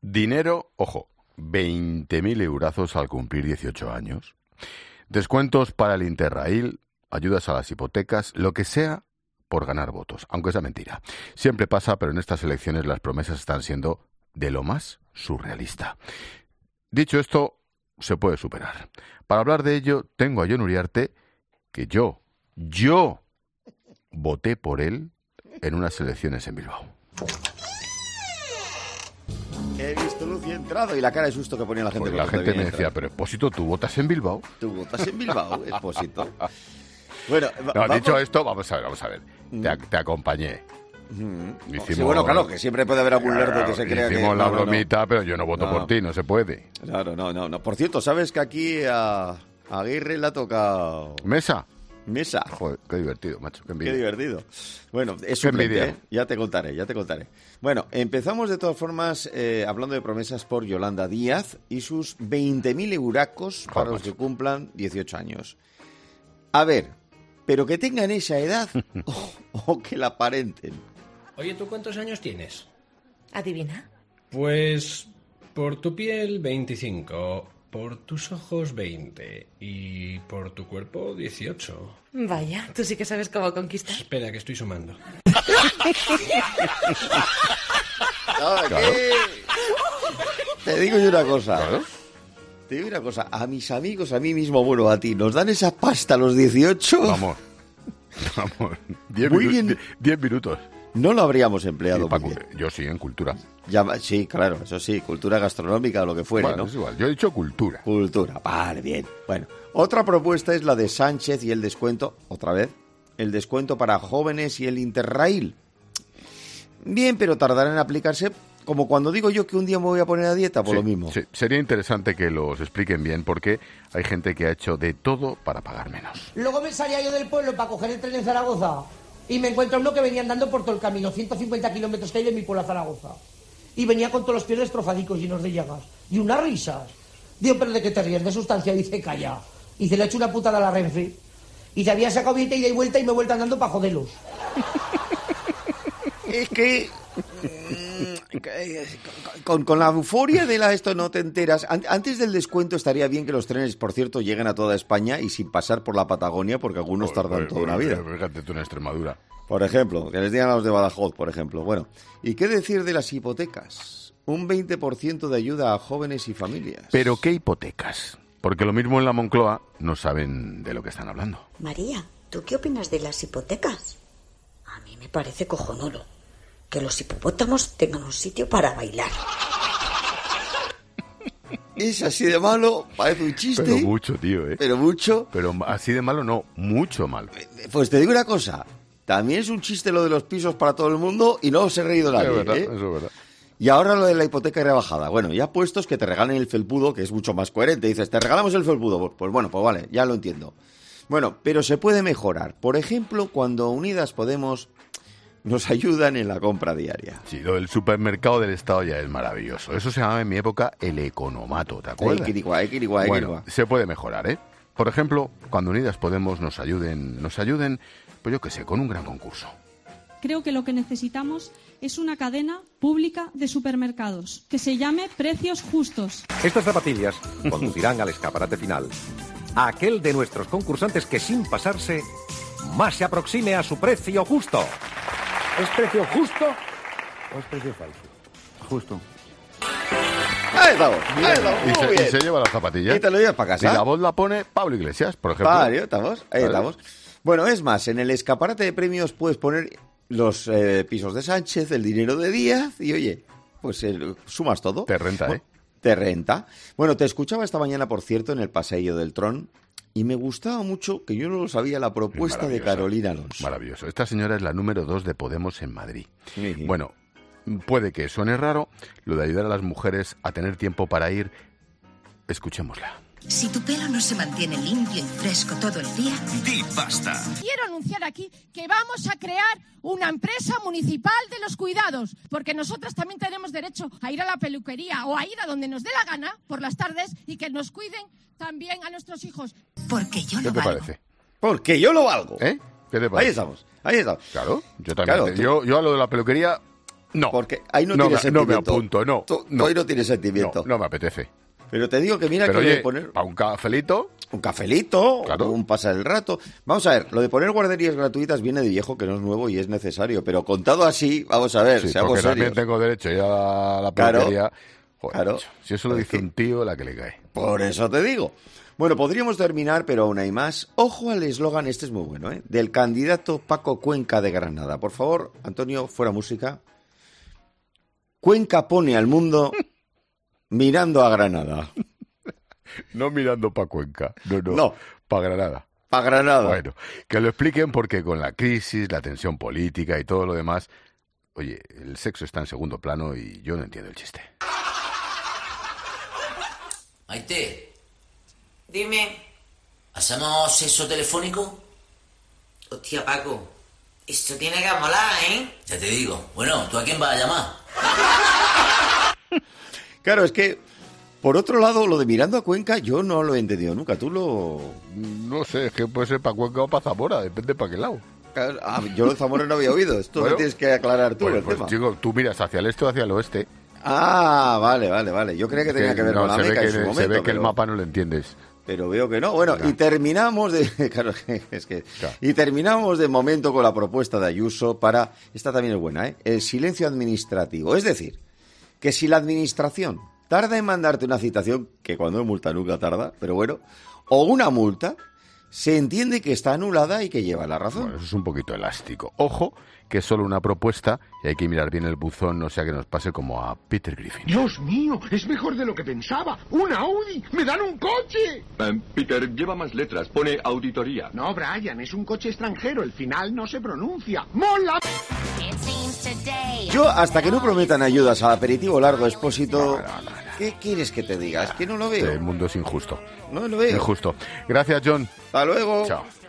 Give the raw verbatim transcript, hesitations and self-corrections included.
Dinero, ojo, veinte mil eurazos al cumplir dieciocho años. Descuentos para el Interrail, ayudas a las hipotecas, lo que sea por ganar votos, aunque sea mentira. Siempre pasa, pero en estas elecciones las promesas están siendo de lo más surrealista. Dicho esto, se puede superar. Para hablar de ello, tengo a Jon Uriarte, que yo, yo, voté por él en unas elecciones en Bilbao. He visto luz y he entrado y la cara de susto que ponía la gente. Pues la gente me decía, pero Expósito, ¿tú votas en Bilbao? ¿Tú votas en Bilbao, Expósito? Bueno, no, vamos... dicho esto, vamos a ver, vamos a ver. Te, te acompañé. Mm. Hicimos, sí, bueno, claro, que siempre puede haber algún claro, lerdo que se crea que... Hicimos la no, bromita, no. pero yo no voto no. por ti, no se puede. Claro, no, no, no. Por cierto, ¿sabes que aquí a, a Aguirre le ha tocado... ¿Mesa? Mesa. Joder, qué divertido, macho, qué envidia. Qué divertido. Bueno, es suplente, ¿eh? Ya te contaré, ya te contaré. Bueno, empezamos de todas formas eh, hablando de promesas por Yolanda Díaz y sus veinte mil euracos para Joder, los macho. que cumplan dieciocho años. A ver, pero que tengan esa edad o, o que la aparenten. Oye, ¿tú cuántos años tienes? ¿Adivina? Pues por tu piel veinticinco, por tus ojos veinte y por tu cuerpo dieciocho. Vaya, tú sí que sabes cómo conquistar. Espera, que estoy sumando. No, claro. Te digo yo una cosa. ¿Claro? Te digo una cosa. A mis amigos, a mí mismo, bueno, a ti, ¿nos dan esa pasta a los dieciocho? Vamos. Vamos. Diez, Muy minu- bien. diez minutos. No lo habríamos empleado. Sí, Paco, yo sí, en cultura. Ya, sí, claro, eso sí, cultura gastronómica o lo que fuere, bueno, ¿no? Es igual, yo he dicho cultura. Cultura, vale, bien. Bueno, otra propuesta es la de Sánchez y el descuento, otra vez, el descuento para jóvenes y el Interrail. Bien, pero tardará en aplicarse, como cuando digo yo que un día me voy a poner a dieta, por sí, lo mismo. Sí, sería interesante que los expliquen bien, porque hay gente que ha hecho de todo para pagar menos. Luego me salía yo del pueblo para coger el tren en Zaragoza y me encuentro uno que venía andando por todo el camino, ciento cincuenta kilómetros que hay de mi pueblo a Zaragoza. Y venía con todos los pies destrozadicos, llenos de llagas. Y unas risas. Digo, ¿pero de qué te ríes? De sustancia. Dice, calla. Y se le ha hecho una putada a la Renfe. Y se había sacado billete ida y vuelta y me he vuelto andando para joderlos. Es que... Con, con la euforia de la esto no te enteras. Antes del descuento estaría bien que los trenes, por cierto, lleguen a toda España y sin pasar por la Patagonia, porque algunos pues, tardan pues, toda una pues, vida. Fíjate tú en Extremadura. Por ejemplo, que les digan a los de Badajoz, por ejemplo. Bueno, ¿y qué decir de las hipotecas? Un veinte por ciento de ayuda a jóvenes y familias. ¿Pero qué hipotecas? Porque lo mismo en la Moncloa no saben de lo que están hablando. María, ¿tú qué opinas de las hipotecas? A mí me parece cojonudo que los hipopótamos tengan un sitio para bailar. Es así de malo, parece un chiste. Pero mucho, tío, ¿eh? Pero mucho. Pero así de malo no, mucho malo. Pues te digo una cosa, también es un chiste lo de los pisos para todo el mundo y no se ha reído nadie, es verdad, ¿eh? Eso es verdad. Y ahora lo de la hipoteca rebajada. Bueno, ya puestos que te regalen el felpudo, que es mucho más coherente. Dices, te regalamos el felpudo. Pues bueno, pues vale, ya lo entiendo. Bueno, pero se puede mejorar. Por ejemplo, cuando Unidas Podemos nos ayudan en la compra diaria. Sí, lo del supermercado del Estado ya es maravilloso. Eso se llamaba en mi época el economato, ¿te acuerdas? Equirigua, equirigua, equirigua. Bueno, se puede mejorar, ¿eh? Por ejemplo, cuando Unidas Podemos nos ayuden, nos ayuden, pues yo qué sé, con un gran concurso. Creo que lo que necesitamos es una cadena pública de supermercados que se llame Precios Justos. Estas zapatillas conducirán al escaparate final. A aquel de nuestros concursantes que sin pasarse más se aproxime a su precio justo. ¿Es precio justo o es precio falso? Justo. Ahí estamos, ahí estamos, y, muy se, bien. y se lleva las zapatillas. Y te lo llevas para casa. Y la voz la pone Pablo Iglesias, por ejemplo. Vale, estamos, ahí ¿vale? estamos. Bueno, es más, en el escaparate de premios puedes poner los eh, pisos de Sánchez, el dinero de Díaz y, oye, pues eh, sumas todo. Te renta, bueno, ¿eh? Te renta. Bueno, te escuchaba esta mañana, por cierto, en el Paseo del Tron y me gustaba mucho, que yo no lo sabía, la propuesta de Carolina Alonso. Maravilloso. Esta señora es la número dos de Podemos en Madrid. Sí. Bueno, puede que suene raro lo de ayudar a las mujeres a tener tiempo para ir. Escuchémosla. Si tu pelo no se mantiene limpio y fresco todo el día, di basta. Quiero anunciar aquí que vamos a crear una empresa municipal de los cuidados, porque nosotras también tenemos derecho a ir a la peluquería o a ir a donde nos dé la gana por las tardes y que nos cuiden también a nuestros hijos. Porque yo ¿Qué lo te valgo. parece? Porque yo lo valgo. ¿Eh? ¿Qué te parece? Ahí estamos, ahí estamos. Claro, yo también. Claro, te, yo, yo a lo de la peluquería No. Porque ahí no, no tiene me, sentimiento. No me apunto, no. Tú, no. Tú ahí no tienes sentimiento. No, no me apetece. Pero te digo que mira Pero que oye, lo de poner... para un cafelito... Un cafelito, claro. un pasar el rato. Vamos a ver, lo de poner guarderías gratuitas viene de viejo, que no es nuevo y es necesario. Pero contado así, vamos a ver, sí, seamos porque serios. también tengo derecho ya a la Claro. peluquería. Joder, Claro. macho, si eso lo dice un tío, la que le cae. Por eso te digo. Bueno, podríamos terminar, pero aún hay más. Ojo al eslogan, este es muy bueno, ¿eh? Del candidato Paco Cuenca de Granada. Por favor, Antonio, fuera música. Cuenca pone al mundo mirando a Granada. No mirando para Cuenca, no, no, No. para Granada. Para Granada. Bueno, que lo expliquen porque con la crisis, la tensión política y todo lo demás, oye, el sexo está en segundo plano y yo no entiendo el chiste. Maite, Dime. ¿hacemos sexo telefónico? Hostia, Paco. Esto tiene que molar, ¿eh? Ya te digo. Bueno, ¿tú a quién vas a llamar? Claro, es que, por otro lado, lo de mirando a Cuenca, yo no lo he entendido nunca. Tú lo... No sé, es que puede ser para Cuenca o para Zamora, depende para qué lado. Ah, yo lo de Zamora no había oído. Esto Bueno, lo tienes que aclarar tú, Bueno, el pues tema. chico, tú miras hacia el este o hacia el oeste. Ah, vale, vale, vale. Yo creía que tenía que ver no, con la se ve Meca que, en su se momento. ve que pero... el mapa no lo entiendes. Pero veo que no. Bueno, Venga. y terminamos de... Claro, es que... Claro. Y terminamos de momento con la propuesta de Ayuso para... Esta también es buena, ¿eh? El silencio administrativo. Es decir, que si la administración tarda en mandarte una citación, que cuando es multa nunca tarda, pero bueno, o una multa, se entiende que está anulada y que lleva la razón. Bueno, eso es un poquito elástico. Ojo, que es solo una propuesta y hay que mirar bien el buzón, no sea que nos pase como a Peter Griffin. Dios mío, es mejor de lo que pensaba. ¡Un Audi! ¡Me dan un coche! Eh, Peter, lleva más letras. Pone auditoría. No, Brian, es un coche extranjero. El final no se pronuncia. ¡Mola! Yo, hasta que no prometan ayudas al aperitivo largo expósito, ¿qué quieres que te diga? Es que no lo veo. El mundo es injusto. No lo veo. Injusto. Gracias, John. Hasta luego. Chao.